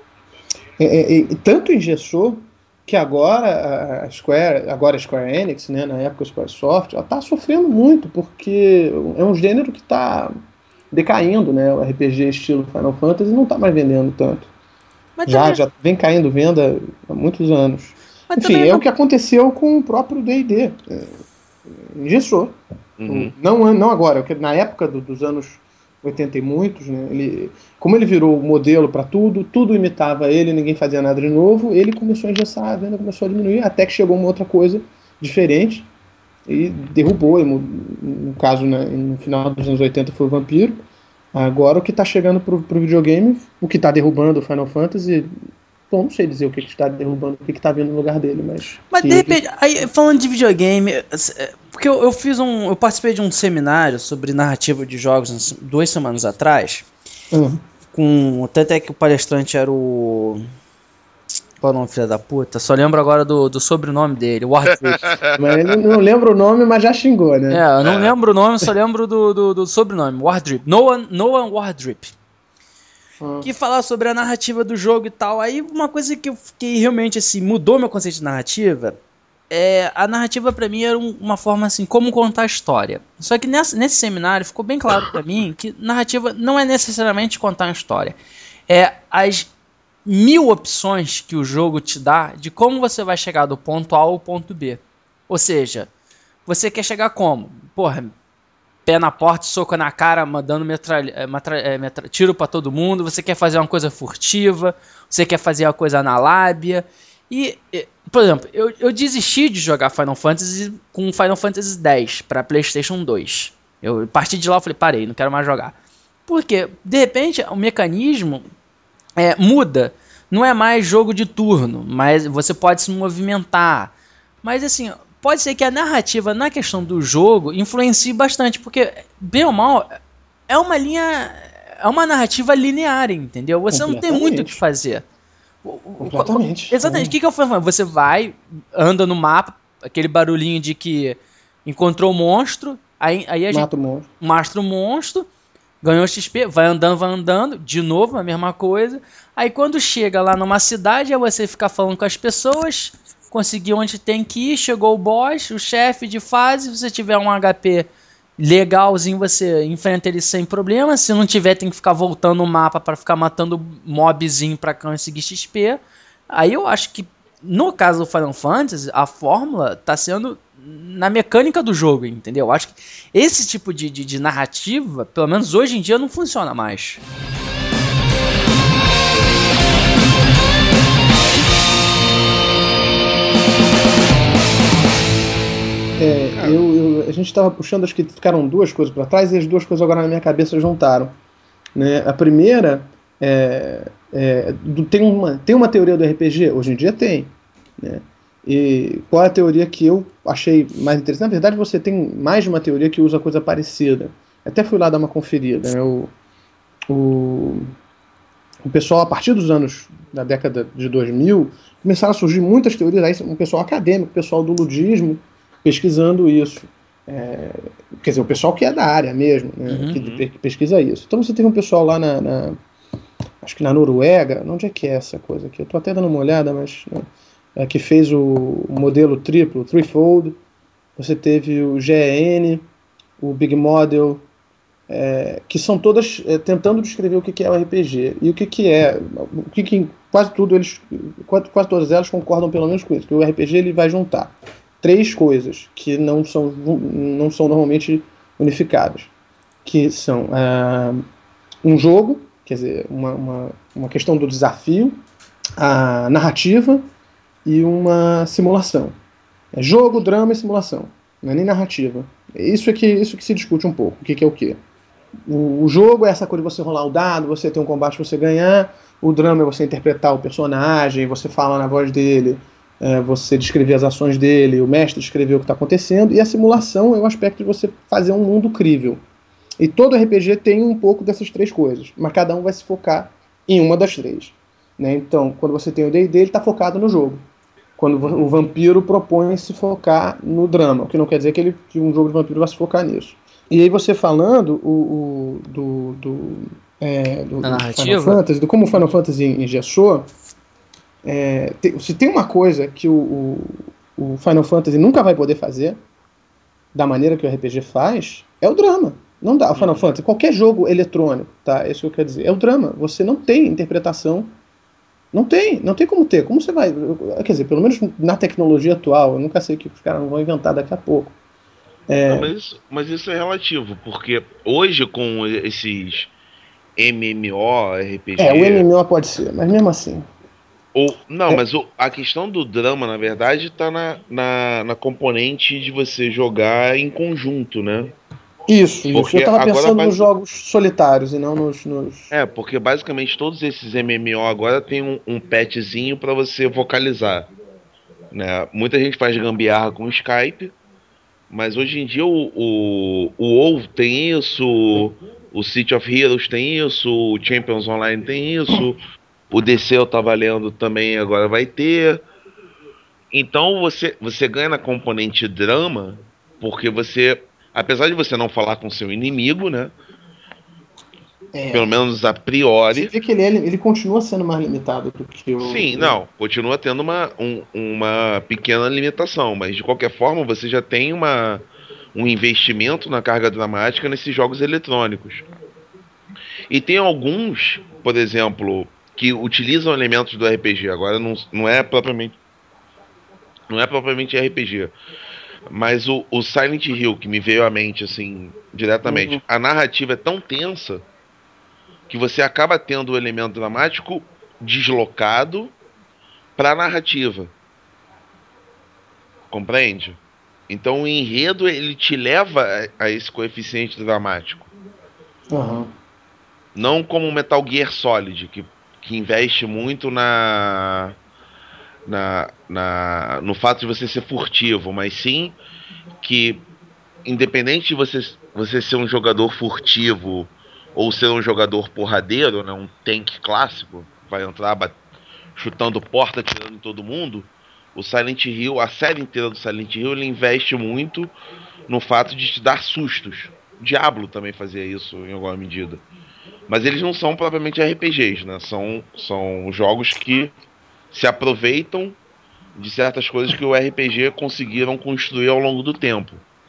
S2: É, é, é, tanto engessou que agora a Square, agora a Square Enix, né, na época a Squaresoft, ela está sofrendo muito, porque é um gênero que está decaindo, né, o R P G estilo Final Fantasy não está mais vendendo tanto.
S1: Mas
S2: Já,
S1: também...
S2: já vem caindo venda há muitos anos.
S1: Mas
S2: Enfim, é
S1: não...
S2: o que aconteceu com o próprio D e D. É, engessou.
S3: Uhum.
S2: Não, não agora, porque na época do, dos anos oitenta e muitos, né, ele, como ele virou modelo para tudo, tudo imitava ele, ninguém fazia nada de novo, ele começou a engessar, a venda começou a diminuir, até que chegou uma outra coisa diferente e derrubou. No caso, né, no final dos anos oitenta foi o Vampiro. Agora o que está chegando pro, pro videogame, o que está derrubando o Final Fantasy, bom, não sei dizer o que está derrubando, o que está vindo no lugar dele, mas...
S1: Mas
S2: que,
S1: de repente, aí, falando de videogame, porque eu, eu fiz um, eu participei de um seminário sobre narrativa de jogos duas semanas atrás,
S2: uhum.
S1: com, tanto é que o palestrante era o... Qual é o nome, filho da puta? Só lembro agora do, do sobrenome dele, Wardrip.
S2: Mas ele não lembra o nome, mas já xingou, né?
S1: É, eu não é. lembro o nome, só lembro do, do, do sobrenome, Wardrip. Noah, Noah Wardrip. Hum. Que falava sobre a narrativa do jogo e tal. Aí uma coisa que eu fiquei realmente assim, mudou meu conceito de narrativa. É, a narrativa pra mim era um, uma forma assim, como contar a história. Só que nessa, nesse seminário ficou bem claro pra mim que narrativa não é necessariamente contar uma história. É as mil opções que o jogo te dá de como você vai chegar do ponto A ao ponto B. Ou seja, você quer chegar como? Porra, pé na porta, soco na cara, mandando metralha, metralha, metralha, tiro pra todo mundo. Você quer fazer uma coisa furtiva, você quer fazer uma coisa na lábia. E, por exemplo, eu, eu desisti de jogar Final Fantasy com Final Fantasy X para PlayStation dois. Eu a partir de lá eu falei, parei, não quero mais jogar. Porque, de repente, o mecanismo é, muda. Não é mais jogo de turno, mas você pode se movimentar. Mas assim, pode ser que a narrativa na questão do jogo influencie bastante, porque, bem ou mal, é uma linha, é uma narrativa linear, entendeu? Você não tem muito o que fazer.
S2: Completamente.
S1: Exatamente. O que, que eu faço? Você vai, anda no mapa, aquele barulhinho de que encontrou o monstro, aí, aí a gente
S2: mata o monstro.
S1: mostra o monstro, ganhou X P, vai andando, vai andando, de novo a mesma coisa. Aí quando chega lá numa cidade, é você ficar falando com as pessoas, conseguir onde tem que ir, chegou o boss, o chefe de fase, se você tiver um H P legalzinho, você enfrenta ele sem problema. Se não tiver, tem que ficar voltando o mapa para ficar matando mobzinho para conseguir X P. Aí eu acho que, no caso do Final Fantasy, a fórmula tá sendo na mecânica do jogo, entendeu? Eu acho que esse tipo de, de, de narrativa, pelo menos hoje em dia, não funciona mais.
S2: É, eu, eu, a gente estava puxando, acho que ficaram duas coisas para trás e as duas coisas agora na minha cabeça juntaram. Né? A primeira é, é, do, tem, uma, tem uma teoria do R P G? Hoje em dia tem. Né? E qual é a teoria que eu achei mais interessante? Na verdade, você tem mais de uma teoria que usa coisa parecida. Até fui lá dar uma conferida. Né? O, o, o pessoal, a partir dos anos da década de dois mil, começaram a surgir muitas teorias, aí um pessoal acadêmico, o pessoal do ludismo, pesquisando isso. É, quer dizer, o pessoal que é da área mesmo, né,
S1: uhum.
S2: que, que pesquisa isso. Então você teve um pessoal lá na, na acho que na Noruega, onde é que é essa coisa aqui? Eu estou até dando uma olhada, mas né, é, que fez o, o modelo triplo, threefold. Você teve o G E N, o Big Model, é, que são todas é, tentando descrever o que, que é o R P G e o que, que é, o que, que quase tudo eles, quase, quase todas elas concordam pelo menos com isso, que o R P G ele vai juntar três coisas que não são, não são normalmente unificadas, que são uh, um jogo, quer dizer, uma, uma, uma questão do desafio, a narrativa e uma simulação. É jogo, drama e simulação, não é nem narrativa. Isso é que, isso que se discute um pouco, o que, que é o quê. O, o jogo é essa coisa de você rolar o dado, você ter um combate, você ganhar. O drama é você interpretar o personagem, você fala na voz dele, é, você descrever as ações dele, o mestre descrever o que está acontecendo. E a simulação é o aspecto de você fazer um mundo crível. E todo R P G tem um pouco dessas três coisas, mas cada um vai se focar em uma das três. Né? Então, quando você tem o D e D, ele está focado no jogo. Quando o vampiro propõe se focar no drama, o que não quer dizer que, ele, que um jogo de vampiro vai se focar nisso. E aí você falando o, o, do, do, é, do, do Final Fantasy, do como o Final Fantasy engessou, é, te, se tem uma coisa que o, o, o Final Fantasy nunca vai poder fazer, da maneira que o R P G faz, é o drama. Não dá. O Final Fantasy, qualquer jogo eletrônico, tá? É isso que eu quero dizer. É o drama. Você não tem interpretação. Não tem, não tem como ter. Como você vai... Quer dizer, pelo menos na tecnologia atual, eu nunca sei o que os caras vão inventar daqui a pouco. É...
S3: Não, mas, isso, mas isso é relativo, porque hoje com esses M M O, R P G...
S2: É, o M M O pode ser, mas mesmo assim...
S3: Ou, não,
S2: é...
S3: mas o, a questão do drama, na verdade, tá na, na, na componente de você jogar em conjunto, né?
S2: Isso, isso. Eu tava pensando
S3: base...
S2: nos jogos solitários e não nos, nos...
S3: É, porque basicamente todos esses M M O agora tem um, um patchzinho pra você vocalizar, né? Muita gente faz gambiarra com o Skype, mas hoje em dia o, o, o WoW tem isso, o City of Heroes tem isso, o Champions Online tem isso, o D C eu tava lendo também agora vai ter. Então você, você ganha na componente drama, porque você... Apesar de você não falar com seu inimigo, né? É, pelo menos a priori.
S2: Você vê que ele, ele continua sendo mais limitado do que o...
S3: Sim, não. Continua tendo uma, um, uma pequena limitação. Mas, de qualquer forma, você já tem uma, um investimento na carga dramática nesses jogos eletrônicos. E tem alguns, por exemplo, que utilizam elementos do R P G. Agora, não, não é propriamente... Não é propriamente R P G. Mas o, o Silent Hill, que me veio à mente, assim, diretamente, uhum. A narrativa é tão tensa que você acaba tendo o elemento dramático deslocado para a narrativa. Compreende? Então o enredo, ele te leva a, a esse coeficiente dramático.
S2: Uhum.
S3: Não como Metal Gear Solid, que, que investe muito na... Na, na, no fato de você ser furtivo, mas sim que, independente de você, você ser um jogador furtivo ou ser um jogador porradeiro, né, um tanque clássico, vai entrar bat, chutando porta, tirando todo mundo, o Silent Hill, a série inteira do Silent Hill, ele investe muito no fato de te dar sustos. O Diablo também fazia isso em alguma medida. Mas eles não são propriamente R P Gs, né? São, são jogos que se aproveitam de certas coisas que o R P G conseguiram construir ao longo do tempo.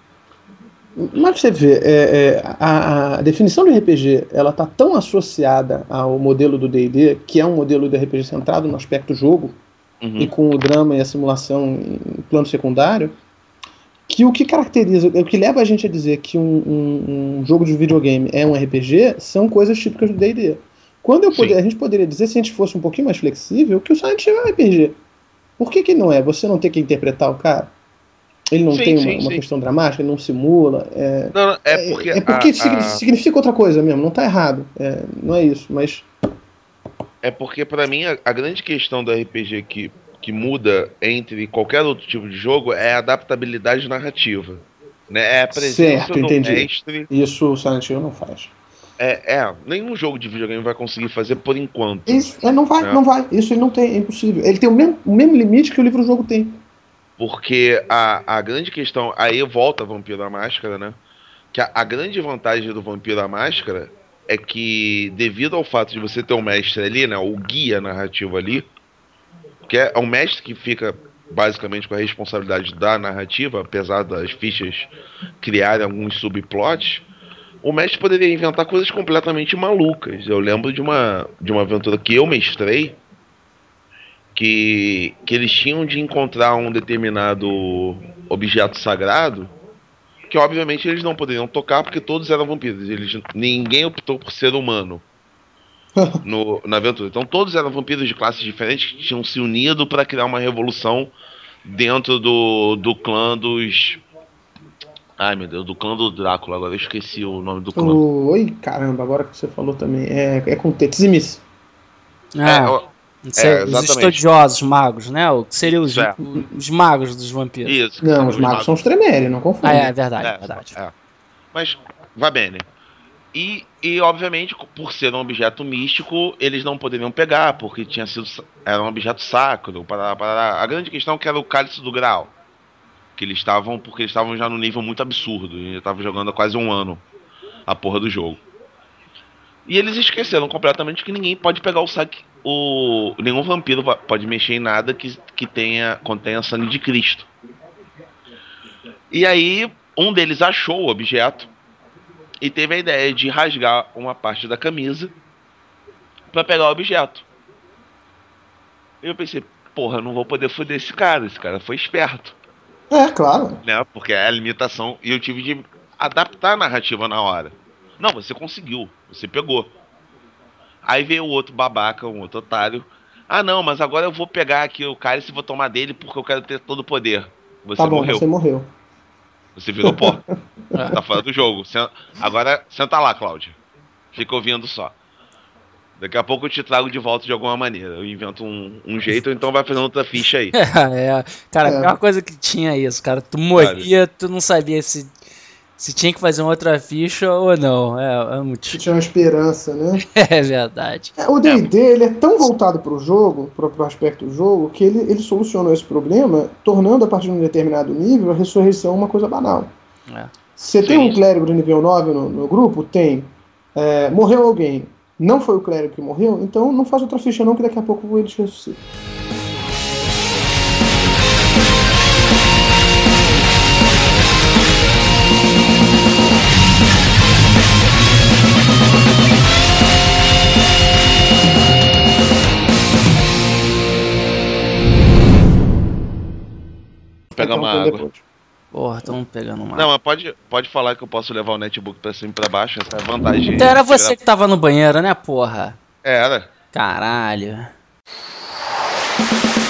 S2: Mas você vê, é, é, a, a definição de R P G, ela está tão associada ao modelo do D e D, que é um modelo de R P G centrado no aspecto jogo, uhum. E com o drama e a simulação em plano secundário, que o que caracteriza, o que leva a gente a dizer que um, um, um jogo de videogame é um R P G, são coisas típicas do D e D. Quando eu poder, a gente poderia dizer, se a gente fosse um pouquinho mais flexível, que o Silent Hill é um R P G. Por que que não é? Você não tem que interpretar o cara? Ele não sim, tem uma, sim, uma sim. questão dramática, ele não simula. É,
S3: não, não, é porque,
S2: é, é porque
S3: a, a...
S2: significa outra coisa mesmo, não está errado. É, não é isso, mas...
S3: É porque, para mim, a, a grande questão do R P G que, que muda entre qualquer outro tipo de jogo é a adaptabilidade narrativa. Né? É a presença
S2: certo,
S3: do
S2: entendi.
S3: mestre...
S2: Isso o Silent Hill não faz.
S3: É, é, nenhum jogo de videogame vai conseguir fazer por enquanto.
S2: Isso, é, não vai, né? não vai. Isso ele não tem, é impossível. Ele tem o mesmo, o mesmo limite que o livro-jogo tem.
S3: Porque a, a grande questão, aí volta Vampiro à Máscara, né? Que a, a grande vantagem do Vampiro à Máscara é que, devido ao fato de você ter um mestre ali, né? O guia narrativo ali, que é um mestre que fica basicamente com a responsabilidade da narrativa, apesar das fichas criarem alguns subplots. O mestre poderia inventar coisas completamente malucas. Eu lembro de uma, de uma aventura que eu mestrei, que, que eles tinham de encontrar um determinado objeto sagrado, que obviamente eles não poderiam tocar porque todos eram vampiros. Eles, ninguém optou por ser humano. no, na aventura. Então todos eram vampiros de classes diferentes que tinham se unido para criar uma revolução dentro do, do clã dos... Ai, meu Deus, do clã do Drácula. Agora eu esqueci o nome do clã.
S2: Oi, caramba, agora que você falou também. É, é com T, Tsimis.
S1: Ah,
S3: É,
S1: não sei,
S3: é,
S1: os
S3: exatamente.
S1: estudiosos magos, né? O que seriam os,
S3: Isso, é.
S1: os magos dos vampiros.
S3: Isso.
S2: Não, os magos são os Tremere, não confunde.
S1: Ah, é, é verdade,
S3: É,
S1: verdade.
S3: é. Mas, vá bem, né? E, e, obviamente, por ser um objeto místico, eles não poderiam pegar, porque tinha sido, era um objeto sacro. Para, para, a grande questão é que era o cálice do Graal. Que eles estavam, porque eles estavam já num nível muito absurdo. E estavam jogando há quase um ano a porra do jogo. E eles esqueceram completamente que ninguém pode pegar o saque. O, nenhum vampiro pode mexer em nada que, que tenha, contenha sangue de Cristo. E aí, um deles achou o objeto e teve a ideia de rasgar uma parte da camisa pra pegar o objeto. E eu pensei, porra, eu não vou poder foder esse cara. Esse cara foi esperto.
S2: É, claro.
S3: Né? Porque é a limitação. E eu tive de adaptar a narrativa na hora. Não, você conseguiu. Você pegou. Aí veio o outro babaca, um outro otário. Ah, não, mas agora eu vou pegar aqui o cara e vou tomar dele porque eu quero ter todo o poder. Você
S2: Tá bom,
S3: morreu.
S2: você morreu.
S3: Você virou pó. Tá fora do jogo. Agora, senta lá, Cláudia. Fica ouvindo só. Daqui a pouco eu te trago de volta de alguma maneira. Eu invento um, um jeito, ou então vai fazendo outra ficha aí.
S1: É, cara,
S2: É.
S1: a pior coisa que tinha isso, cara. Tu morria, tu não sabia se, se tinha que fazer uma outra ficha ou não. É, é muito.
S2: Que tinha uma esperança, né?
S1: É verdade.
S2: É, o D e D, ele é tão voltado pro jogo, pro, pro aspecto do jogo, que ele, ele solucionou esse problema, tornando a partir de um determinado nível a ressurreição uma coisa banal.
S1: É.
S2: Você
S3: Sim.
S2: tem um clérigo de nível nove no, no grupo? Tem. É, morreu alguém. Não foi o clérigo que morreu? Então não faz outra ficha não, que daqui a pouco ele te ressuscita.
S3: Pega
S2: Então,
S3: uma
S2: tem
S3: água.
S2: depois.
S1: Porra, tamo pegando uma.
S3: Não, mas pode, pode falar que eu posso levar o netbook pra cima e pra baixo. Essa é a vantagem.
S1: Então era
S3: de
S1: você
S3: tirar-
S1: que tava no banheiro, né, porra?
S3: É, era.
S1: Caralho.